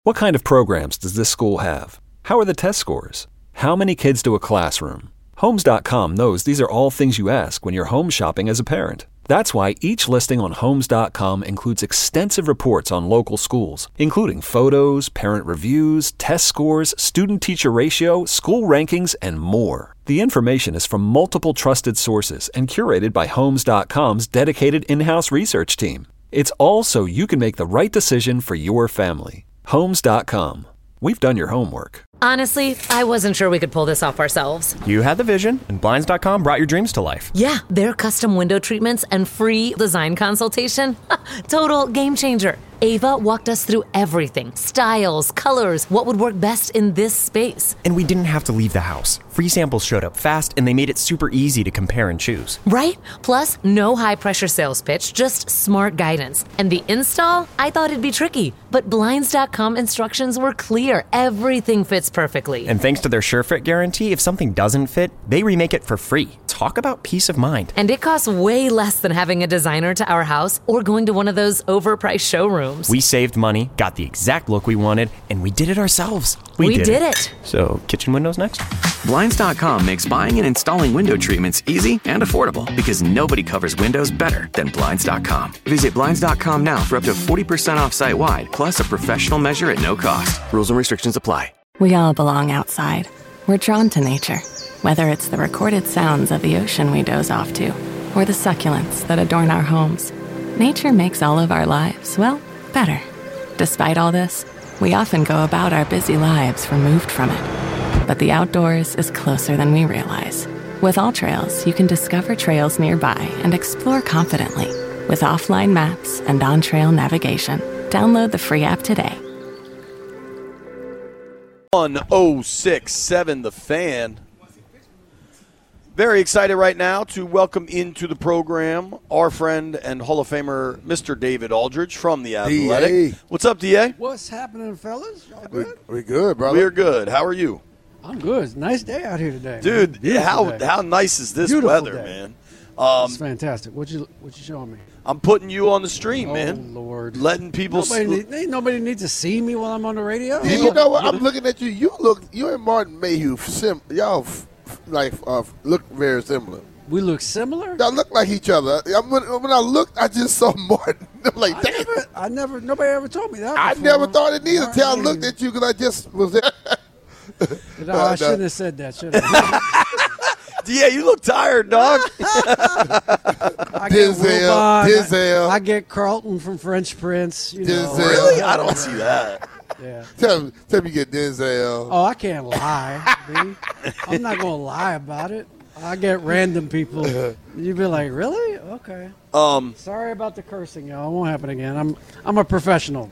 What kind of programs does this school have? How are the test scores? How many kids do a classroom? Homes.com knows these are all things you ask when you're home shopping as a parent. That's why each listing on Homes.com includes extensive reports on local schools, including photos, parent reviews, test scores, student-teacher ratio, school rankings, and more. The information is from multiple trusted sources and curated by Homes.com's dedicated in-house research team. It's all so you can make the right decision for your family. Homes.com. We've done your homework. Honestly, I wasn't sure we could pull this off ourselves. You had the vision, and Blinds.com brought your dreams to life. Yeah, their custom window treatments and free design consultation. Total game changer. Ava walked us through everything. Styles, colors, what would work best in this space. And we didn't have to leave the house. Free samples showed up fast, and they made it super easy to compare and choose. Right? Plus, no high-pressure sales pitch, just smart guidance. And the install? I thought it'd be tricky, but Blinds.com instructions were clear. Everything fits perfectly. And thanks to their SureFit guarantee, if something doesn't fit, they remake it for free. Talk about peace of mind. And it costs way less than having a designer to our house or going to one of those overpriced showrooms. We saved money, got the exact look we wanted, and we did it ourselves. We did it. So, kitchen windows next? Blinds.com makes buying and installing window treatments easy and affordable because nobody covers windows better than Blinds.com. Visit Blinds.com now for up to 40% off site-wide, plus a professional measure at no cost. Rules and restrictions apply. We all belong outside. We're drawn to nature, whether it's the recorded sounds of the ocean we doze off to, or the succulents that adorn our homes. Nature makes all of our lives, well, better. Despite all this, we often go about our busy lives removed from it. But the outdoors is closer than we realize. With AllTrails, you can discover trails nearby and explore confidently with offline maps and on-trail navigation. Download the free app today. 1067 The Fan. Very excited right now to welcome into the program our friend and Hall of Famer, Mr. David Aldridge from The Athletic. D.A. What's up, D.A.? What's happening, fellas? Y'all good? We good, brother. We're good. How are you? I'm good. It's a nice day out here today. Dude, day. how nice is this Beautiful weather, day. man? It's fantastic. What you showing me? I'm putting you on the stream, man. Oh, Lord. Letting people Ain't nobody needs to see me while I'm on the radio. Yeah, you know what? I'm looking at you. You and Martin Mayhew, y'all look very similar. We look similar? Y'all look like each other. When I looked, I just saw Martin. I'm like, damn. Nobody ever told me that I before. never thought it either until I looked at you because I just was there. No, I shouldn't have said that, should I? Yeah, you look tired, dog. I get Denzel. I get Carlton from French Prince. You know. Really? I don't see that. Yeah. Tell me you get Denzel. Oh, I can't lie, B. I'm not going to lie about it. I get random people. You'd be like, really? Okay. Sorry about the cursing, y'all. It won't happen again. I'm a professional.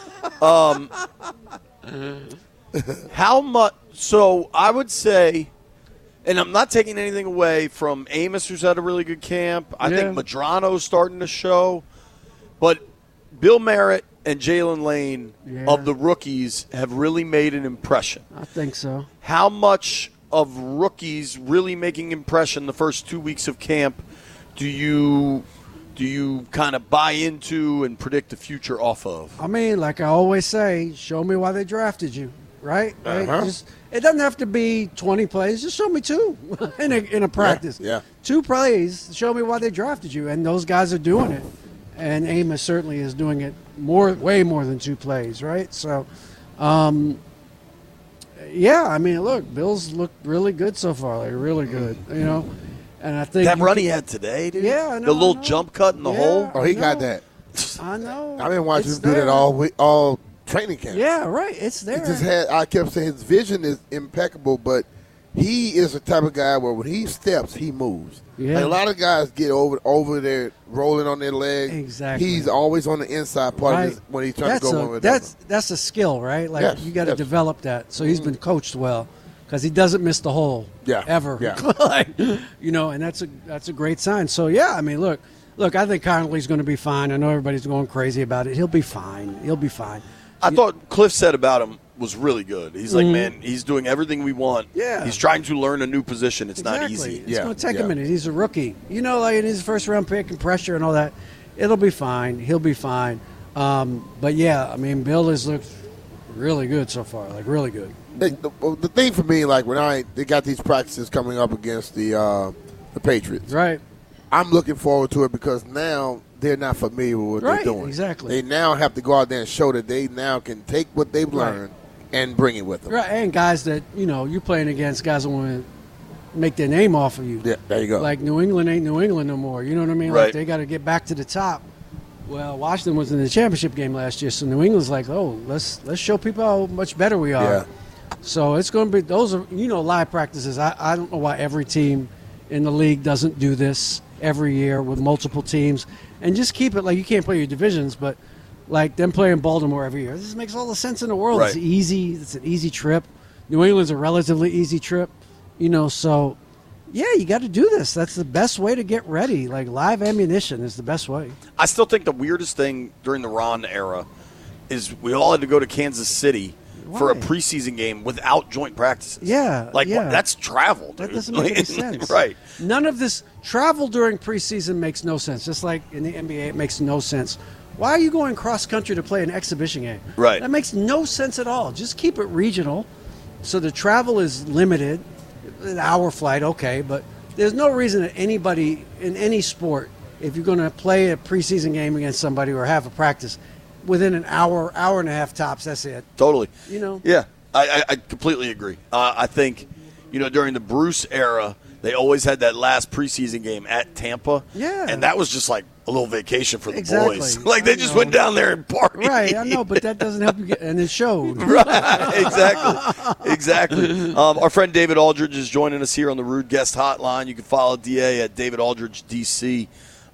How much? So I would say, and I'm not taking anything away from Amos, who's had a really good camp. I think Madrano's starting to show. But Bill Merritt and Jalen Lane of the rookies have really made an impression. I think so. How much of rookies really making impression the first 2 weeks of camp do you kind of buy into and predict the future off of? I mean, like I always say, show me why they drafted you, right? It doesn't have to be 20 plays. Just show me two in a practice. Yeah. 2 plays, show me why they drafted you. And those guys are doing it. And Amos certainly is doing it way more than 2 plays, right? So, yeah, I mean, look, Bills look really good so far. Like, really good, you know. And I think that run he had today, dude. Yeah, I know, the little jump cut in the hole. Oh, he got that. I know. I've been watching him do that all training camp. Yeah, right. It's there. I kept saying his vision is impeccable, but he is the type of guy where when he steps, he moves. Yeah. Like a lot of guys get over there rolling on their legs. Exactly. He's always on the inside part of his, when he's trying to go over there. That's a skill, right? Like you got to develop that. So he's been coached well because he doesn't miss the hole ever. Yeah. Like, you know, and that's a great sign. So yeah, I mean, look, I think Connolly's going to be fine. I know everybody's going crazy about it. He'll be fine. I thought Cliff said about him was really good. He's like, man, he's doing everything we want. Yeah. He's trying to learn a new position. It's not easy. It's going to take a minute. He's a rookie. You know, like in his first round pick and pressure and all that. It'll be fine. He'll be fine. But yeah, I mean, Bill has looked really good so far. Like really good. The thing for me, like when they got these practices coming up against the Patriots, right? I'm looking forward to it because now they're not familiar with what they're doing. Exactly. They now have to go out there and show that they now can take what they've learned and bring it with them. Right, and guys that you're playing against guys that want to make their name off of you. Yeah, there you go. Like New England ain't New England no more. You know what I mean? Right. Like they got to get back to the top. Well, Washington was in the championship game last year, so New England's like, oh, let's show people how much better we are. Yeah. So it's going to be those are live practices. I don't know why every team in the league doesn't do this every year with multiple teams and just keep it like you can't play your divisions, but like them playing Baltimore every year. This makes all the sense in the world. Right. It's easy. It's an easy trip. New England's a relatively easy trip, so yeah, you got to do this. That's the best way to get ready. Like live ammunition is the best way. I still think the weirdest thing during the Ron era is we all had to go to Kansas City for a preseason game without joint practices. Yeah. Like, what? That's travel, dude. That doesn't make any sense. Right. None of this travel during preseason makes no sense. Just like in the NBA, it makes no sense. Why are you going cross-country to play an exhibition game? Right. That makes no sense at all. Just keep it regional so the travel is limited. An hour flight, okay, but there's no reason that anybody in any sport, if you're going to play a preseason game against somebody or have a practice, within an hour and a half tops, that's it. Totally. Yeah, I completely agree. I think, during the Bruce era, they always had that last preseason game at Tampa. Yeah. And that was just like a little vacation for the Exactly. boys. Like, they just went down there and partied. Right, I know, but that doesn't help you get, and it showed. Right, exactly. Our friend David Aldridge is joining us here on the Rude Guest Hotline. You can follow DA at David Aldridge DC.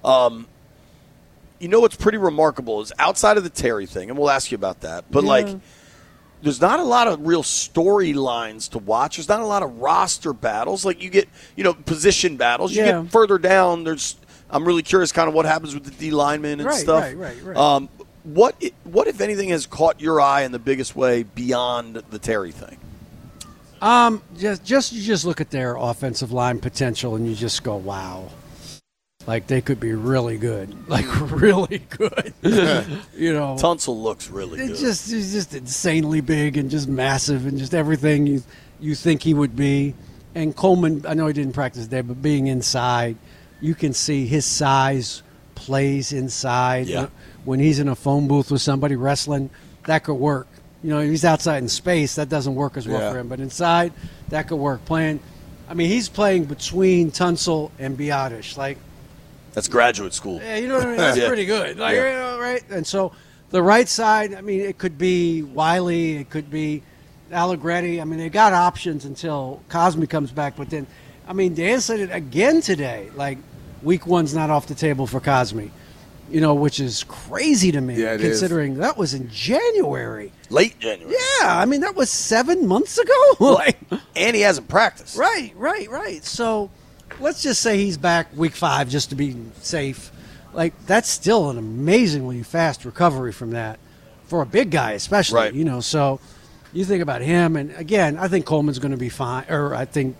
What's pretty remarkable is outside of the Terry thing, and we'll ask you about that, but there's not a lot of real storylines to watch. There's not a lot of roster battles. Like you get, position battles. You get further down. I'm really curious kind of what happens with the D linemen and stuff. Right. What, if anything, has caught your eye in the biggest way beyond the Terry thing? You just look at their offensive line potential and you just go, wow. Like they could be really good. Like really good. Tunsil looks really good. He's just insanely big and just massive and just everything you think he would be. And Coleman, I know he didn't practice today, but being inside, you can see his size plays inside. Yeah. When he's in a phone booth with somebody wrestling, that could work. He's outside in space, that doesn't work as well for him. But inside, that could work. He's playing between Tunsil and Biotish. Like, that's graduate school. Yeah, you know what I mean? That's pretty good. Like, right? And so the right side, it could be Wiley, it could be Allegretti. They got options until Cosme comes back. But then, Dan said it again today. Like, week one's not off the table for Cosme, which is crazy to me, considering that was in January. Late January. Yeah, that was 7 months ago. And he hasn't practiced. Right. So let's just say he's back week 5 just to be safe. Like, that's still an amazingly fast recovery from that for a big guy especially, right. So you think about him, and again, I think Coleman's going to be fine, or I think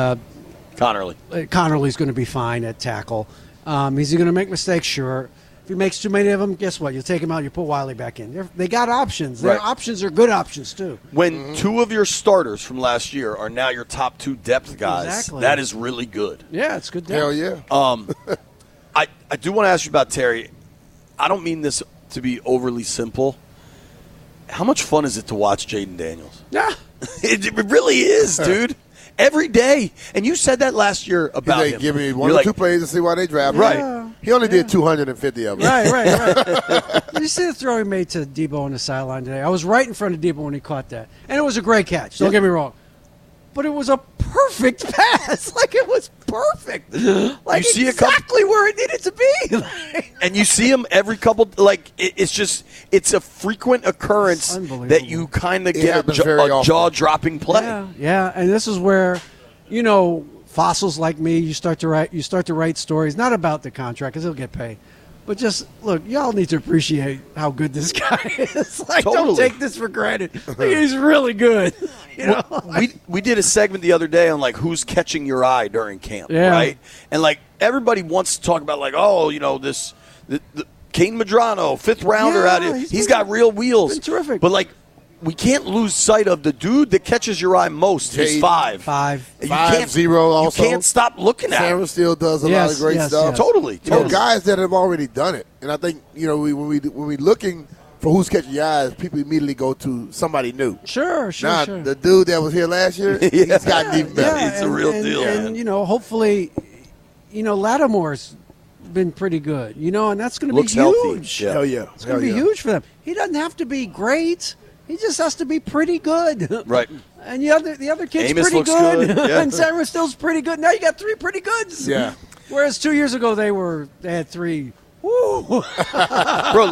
Connerly's going to be fine at tackle. Is he going to make mistakes? Sure. If he makes too many of them, guess what? You take him out, you put Wiley back in. They got options. Their options are good options, too. When 2 of your starters from last year are now your top 2 depth guys, that is really good. Yeah, it's good depth. Hell yeah. I do want to ask you about Terry. I don't mean this to be overly simple. How much fun is it to watch Jaden Daniels? Yeah. It really is, dude. Every day. And you said that last year about him. Give me one or two plays and see why they draft him. Right. Yeah. He only did 250 of them. Right. You see the throw he made to Debo on the sideline today? I was right in front of Debo when he caught that. And it was a great catch. Don't get me wrong. But it was a perfect pass. Like, it was perfect. Like, you see exactly where it needed to be. And you see him every couple, it's a frequent occurrence that you kind of get a jaw-dropping play. Yeah, and this is where, fossils like me, you start to write stories, not about the contract, because he'll get paid. But just, look, y'all need to appreciate how good this guy is. Like, don't take this for granted. Like, he's really good. We did a segment the other day on, who's catching your eye during camp, right? And, everybody wants to talk about, the Caden Medrano, 5th rounder out here. He's got real wheels. Been terrific. But, we can't lose sight of the dude that catches your eye most is 5. 5-0 also. You can't stop looking at him. Sarah still does a lot of great stuff. Yes. Totally. Guys that have already done it. And I think, when we looking for who's catching your eyes, people immediately go to somebody new. Sure. Now, the dude that was here last year, he's gotten even better. Yeah, he's a real deal. And, hopefully, Lattimore's been pretty good, and that's going to be huge. Healthy. Hell yeah. It's going to be huge for them. He doesn't have to be great. He just has to be pretty good. Right. And the other kid's Amos pretty good. Yeah. And Sarah Still's pretty good. Now you got 3 pretty goods. Yeah. Whereas 2 years ago they had 3. Woo. Bro,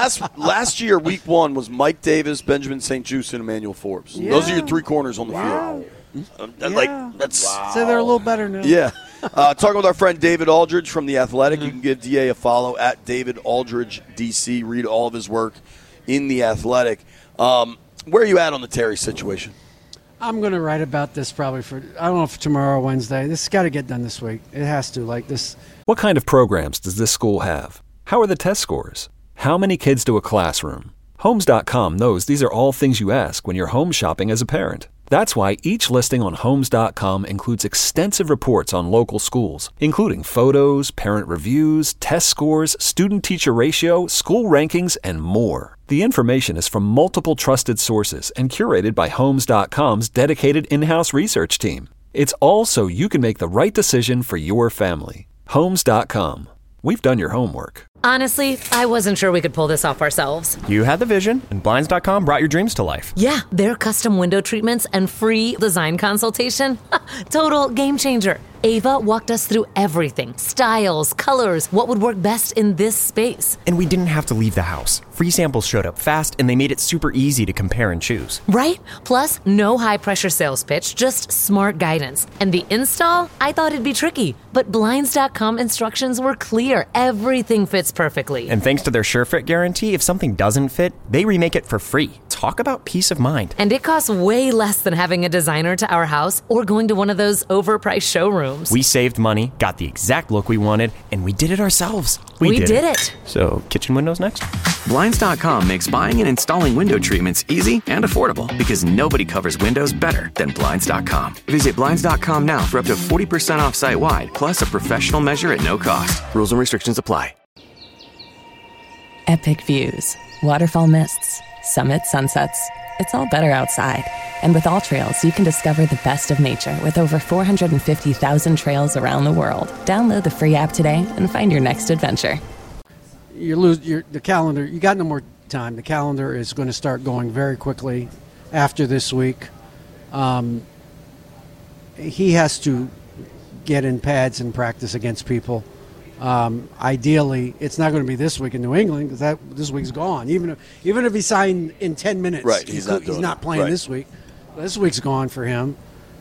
last year, week 1 was Mike Davis, Benjamin St. Juste, and Emmanuel Forbes. Yeah. Those are your 3 corners on the field. That's So they're a little better now. Yeah. Talking with our friend David Aldridge from The Athletic. You can give DA a follow at David Aldridge DC. Read all of his work in The Athletic. Where are you at on the Terry situation? I'm going to write about this probably I don't know if tomorrow or Wednesday. This has got to get done this week. It has to. What kind of programs does this school have? How are the test scores? How many kids do a classroom? Homes.com knows these are all things you ask when you're home shopping as a parent. That's why each listing on Homes.com includes extensive reports on local schools, including photos, parent reviews, test scores, student-teacher ratio, school rankings, and more. The information is from multiple trusted sources and curated by Homes.com's dedicated in-house research team. It's all so you can make the right decision for your family. Homes.com. We've done your homework. Honestly, I wasn't sure we could pull this off ourselves. You had the vision, and Blinds.com brought your dreams to life. Yeah, their custom window treatments and free design consultation. Total game changer. Ava walked us through everything. Styles, colors, what would work best in this space. And we didn't have to leave the house. Free samples showed up fast, and they made it super easy to compare and choose. Right? Plus, no high-pressure sales pitch, just smart guidance. And the install? I thought it'd be tricky, but Blinds.com instructions were clear. Everything fits perfectly. And thanks to their SureFit guarantee, if something doesn't fit, they remake it for free. Talk about peace of mind. And it costs way less than having a designer to our house or going to one of those overpriced showrooms. We saved money, got the exact look we wanted, and we did it ourselves. We did it. So, kitchen windows next? Blinds.com makes buying and installing window treatments easy and affordable because nobody covers windows better than Blinds.com. Visit Blinds.com now for up to 40% off site-wide, plus a professional measure at no cost. Rules and restrictions apply. Epic views, waterfall mists, summit sunsets. It's all better outside. And with AllTrails, you can discover the best of nature with over 450,000 trails around the world. Download the free app today and find your next adventure. You lose the calendar. You got no more time. The calendar is going to start going very quickly after this week. He has to get in pads and practice against people. Ideally, it's not going to be this week in New England because this week's gone. Even if he signed in 10 minutes, right? He's not playing this week. This week's gone for him.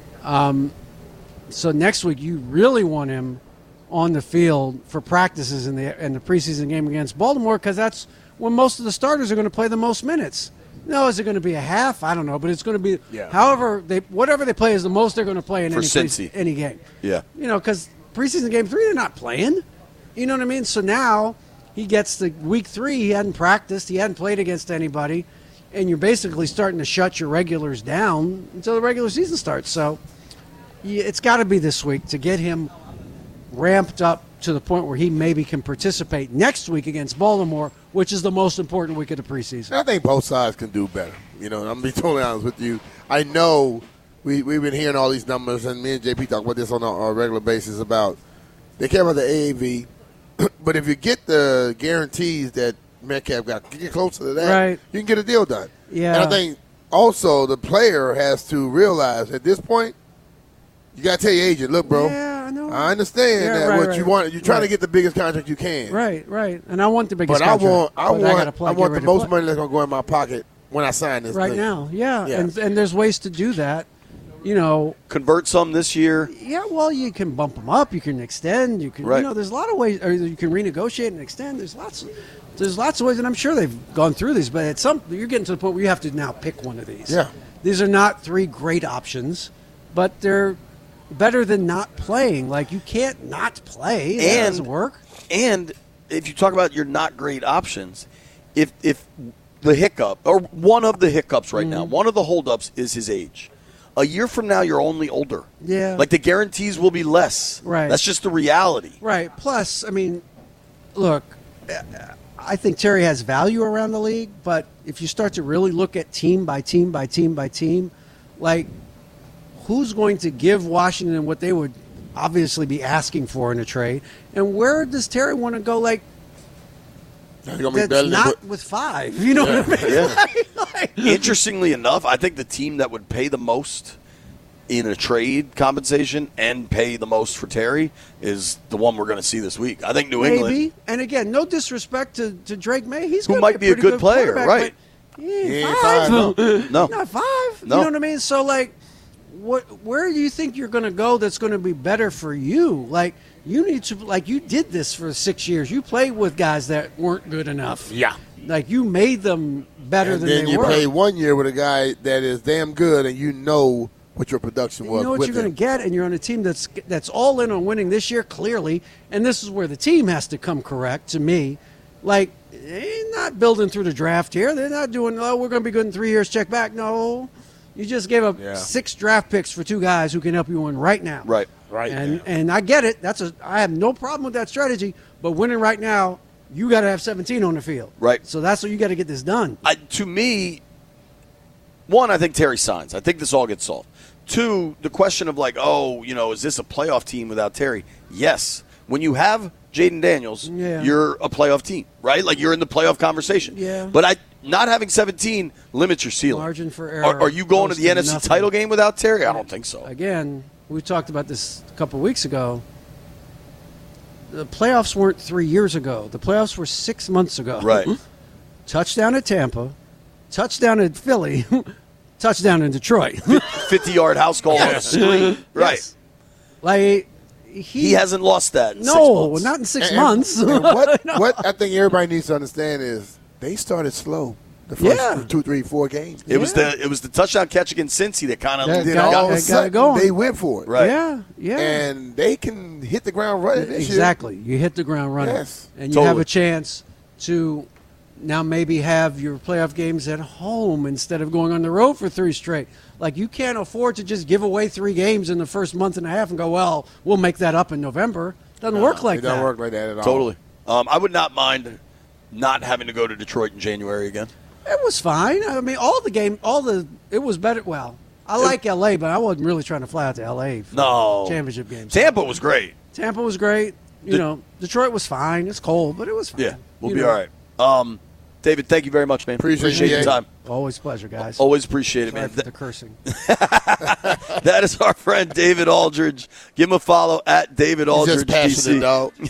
So next week, you really want him on the field for practices in the preseason game against Baltimore because that's when most of the starters are going to play the most minutes. No, is it going to be a half? I don't know, but it's going to be whatever they play is the most they're going to play in any game. Yeah, because preseason game 3 they're not playing. You know what I mean? So now he gets the week 3. He hadn't practiced. He hadn't played against anybody. And you're basically starting to shut your regulars down until the regular season starts. So it's got to be this week to get him ramped up to the point where he maybe can participate next week against Baltimore, which is the most important week of the preseason. I think both sides can do better. I'm going to be totally honest with you. I know we've been hearing all these numbers, and me and JP talk about this on a regular basis about they care about the AAV. But if you get the guarantees that Metcalf got, you get closer to that, right, you can get a deal done. Yeah. And I think also the player has to realize at this point, you got to tell your agent, look, bro, yeah, I know. I understand what you want. You're trying to get the biggest contract you can. Right. And I want the biggest contract. I want the most money that's going to go in my pocket when I sign this thing. Now. Yeah. And there's ways to do that. Convert some this year. Yeah, well, you can bump them up. You can extend. You can, there's a lot of ways. Or you can renegotiate and extend. There's lots of ways, and I'm sure they've gone through these. But you're getting to the point where you have to now pick one of these. Yeah, these are not 3 great options, but they're better than not playing. Like you can't not play. That doesn't work. And if you talk about your not great options, if the hiccup, or one of the hiccups right now, one of the holdups is his age. A year from now, you're only older. Yeah. Like the guarantees will be less. Right. That's just the reality. Right. Plus, I mean, look, I think Terry has value around the league, but if you start to really look at team by team by team by team, like who's going to give Washington what they would obviously be asking for in a trade? And where does Terry want to go? Like, that's not with 5. You know what I mean? Yeah. Interestingly enough, I think the team that would pay the most in a trade compensation and pay the most for Terry is the one we're going to see this week. I think New England. Maybe. And again, no disrespect to Drake May. He's who might be a good player, right? He ain't 5. No. Not 5. No. You know what I mean? So, like, where do you think you're going to go that's going to be better for you? Like, you need to, like, you did this for 6 years. You played with guys that weren't good enough. Yeah. Like, you made them better than they were. Then you play 1 year with a guy that is damn good, and you know what your production was. You know what you're going to get, and you're on a team that's all in on winning this year, clearly. And this is where the team has to come correct, to me. Like, they're not building through the draft here. They're not doing, we're going to be good in 3 years, check back. No. You just gave up 6 draft picks for 2 guys who can help you win right now. Right. And I get it. I have no problem with that strategy. But winning right now, you got to have 17 on the field. Right. So that's what you got to get this done. To me, one, I think Terry signs. I think this all gets solved. 2, the question of like, is this a playoff team without Terry? Yes. When you have Jaden Daniels, you're a playoff team, right? Like you're in the playoff conversation. Yeah. But not having 17 limits your ceiling. Margin for error. Are you going to the NFC title game without Terry? I don't think so. Again, we talked about this a couple of weeks ago. The playoffs weren't 3 years ago. The playoffs were 6 months ago. Right. Touchdown at Tampa, touchdown at Philly, touchdown in Detroit. 50-yard house goal on the screen. Right. Yes. Like he hasn't lost that in 6 months. Not in 6 months. And what I think everybody needs to understand is they started slow. The first 2, 3, 4 games. It was the touchdown catch against Cincy that kind of got going. They went for it. Right. Yeah. And they can hit the ground running this exactly. year. You hit the ground running. Yes. And you have a chance to now maybe have your playoff games at home instead of going on the road for 3 straight. Like, you can't afford to just give away 3 games in the first month and a half and go, well, we'll make that up in November. Doesn't work like that. It doesn't work like that at all. Totally. I would not mind not having to go to Detroit in January again. It was fine. I mean, it was better. Well, I like L.A., but I wasn't really trying to fly out to L.A. for championship games. Tampa was great. Detroit was fine. It's cold, but it was fine. Yeah, we'll be all right. David, thank you very much, man. Appreciate your time. Always a pleasure, guys. Always appreciate it, Sorry man. for the cursing. That is our friend David Aldridge. Give him a follow at David Aldridge. He's just passionate,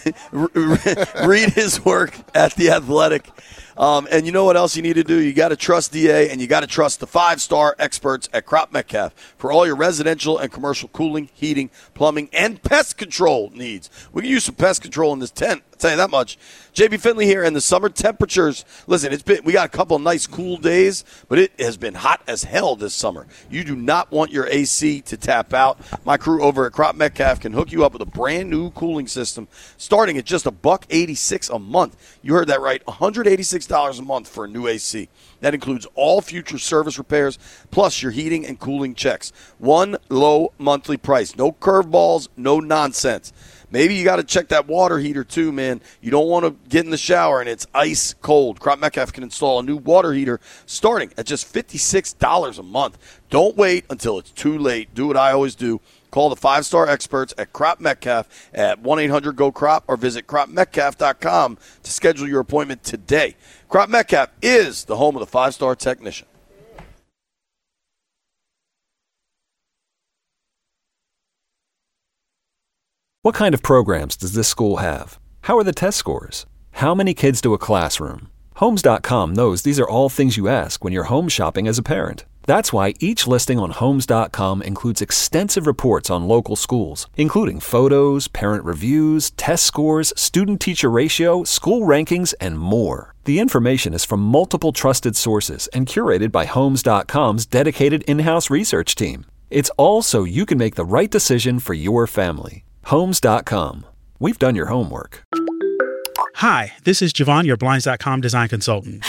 DC. Read his work at The Athletic. And you know what else you need to do? You got to trust DA, and you got to trust the 5-star experts at Crop Metcalf for all your residential and commercial cooling, heating, plumbing, and pest control needs. We can use some pest control in this tent. I'll tell you that much. JB Finley here, and the summer temperatures. Listen, we got a couple of nice cool days, but it has been hot as hell this summer. You do not want your AC to tap out. My crew over at Crop Metcalf can hook you up with a brand new cooling system starting at just $186 a month. You heard that right, $186 a month for a new AC. That includes all future service repairs, plus your heating and cooling checks. One low monthly price. No curveballs, no nonsense. Maybe you got to check that water heater too, man. You don't want to get in the shower and it's ice cold. Crop Metcalf can install a new water heater starting at just $56 a month. Don't wait until it's too late. Do what I always do. Call the 5-star experts at Crop Metcalf at 1-800-GO-CROP or visit cropmetcalf.com to schedule your appointment today. Crop Metcalf is the home of the 5-star technician. What kind of programs does this school have? How are the test scores? How many kids to a classroom? Homes.com knows these are all things you ask when you're home shopping as a parent. That's why each listing on Homes.com includes extensive reports on local schools, including photos, parent reviews, test scores, student-teacher ratio, school rankings, and more. The information is from multiple trusted sources and curated by Homes.com's dedicated in-house research team. It's all so you can make the right decision for your family. Homes.com. We've done your homework. Hi, this is Javon, your Blinds.com design consultant.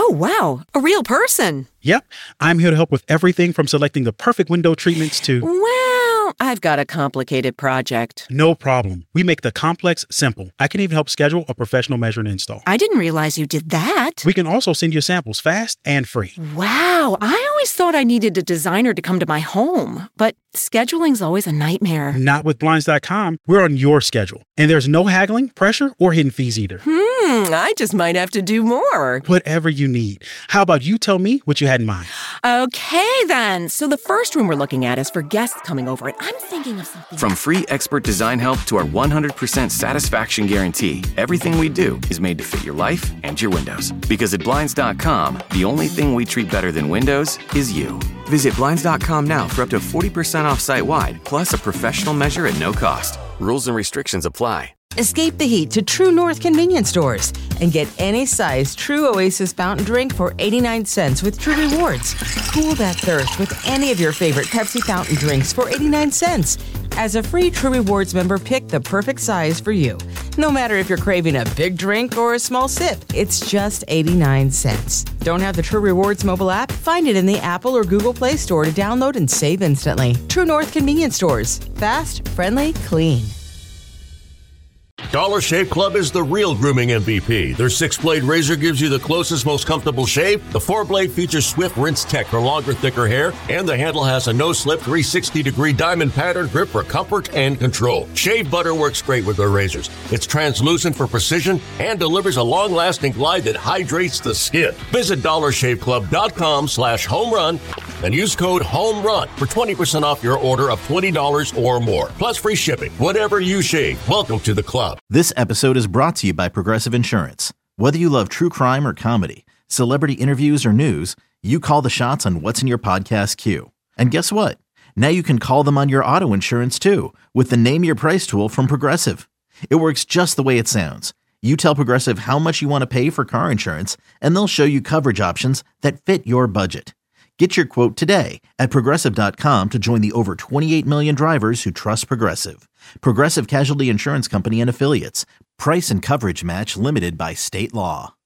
Oh, wow. A real person. Yep. I'm here to help with everything from selecting the perfect window treatments to... Well, I've got a complicated project. No problem. We make the complex simple. I can even help schedule a professional measure and install. I didn't realize you did that. We can also send you samples fast and free. Wow. I always thought I needed a designer to come to my home, but scheduling's always a nightmare. Not with Blinds.com. We're on your schedule. And there's no haggling, pressure, or hidden fees either. I just might have to do more. Whatever you need. How about you tell me what you had in mind? Okay, then. So the first room we're looking at is for guests coming over, and I'm thinking of something. From free expert design help to our 100% satisfaction guarantee, everything we do is made to fit your life and your windows. Because at Blinds.com, the only thing we treat better than windows is you. Visit Blinds.com now for up to 40% off site-wide, plus a professional measure at no cost. Rules and restrictions apply. Escape the heat to True North convenience stores and get any size True Oasis fountain drink for 89 cents with True Rewards. Cool that thirst with any of your favorite Pepsi fountain drinks for 89 cents. As a free True Rewards member, pick the perfect size for you. No matter if you're craving a big drink or a small sip, it's just 89 cents. Don't have the True Rewards mobile app? Find it in the Apple or Google Play Store to download and save instantly. True North convenience stores. Fast, friendly, clean. Dollar Shave Club is the real grooming MVP. Their 6-blade razor gives you the closest, most comfortable shave. The 4-blade features Swift Rinse Tech for longer, thicker hair. And the handle has a no-slip 360-degree diamond pattern grip for comfort and control. Shave butter works great with their razors. It's translucent for precision and delivers a long-lasting glide that hydrates the skin. Visit DollarShaveClub.com/homerun and use code HOMERUN for 20% off your order of $20 or more. Plus free shipping. Whatever you shave, welcome to the club. This episode is brought to you by Progressive Insurance. Whether you love true crime or comedy, celebrity interviews or news, you call the shots on what's in your podcast queue. And guess what? Now you can call them on your auto insurance too with the Name Your Price tool from Progressive. It works just the way it sounds. You tell Progressive how much you want to pay for car insurance, and they'll show you coverage options that fit your budget. Get your quote today at Progressive.com to join the over 28 million drivers who trust Progressive. Progressive Casualty Insurance Company and Affiliates. Price and coverage match limited by state law.